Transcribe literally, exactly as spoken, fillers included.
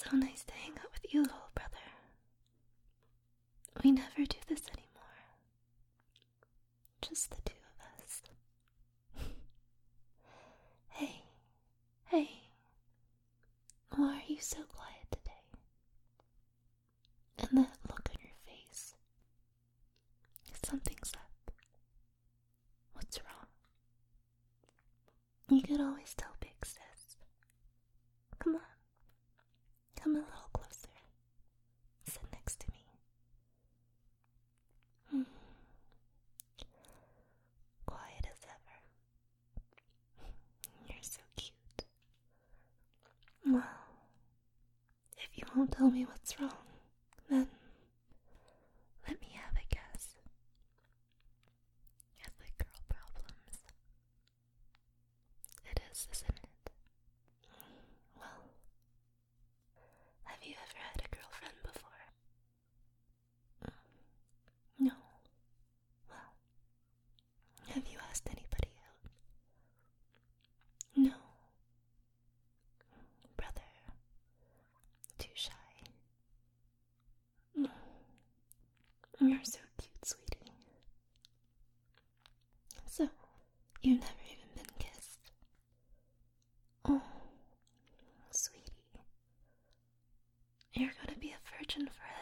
so nice to hang out with you, little brother. We never do this anymore. Just the two of us. Hey, hey. Why are you so quiet today? And that look on your face. Something's up. What's wrong? You could always tell Big Sis. Come on. Come a little closer. Sit next to me. Hmm. Quiet as ever. You're so cute. Well, if you won't tell me what's wrong, then let me have a guess. You have like girl problems. It is, isn't it? Well, have you ever had a girlfriend before? No. Well, have you asked anybody out? No. Brother. Too shy. You're so cute, sweetie. So, you've never even been kissed? Oh, sweetie. You're gonna be a virgin forever.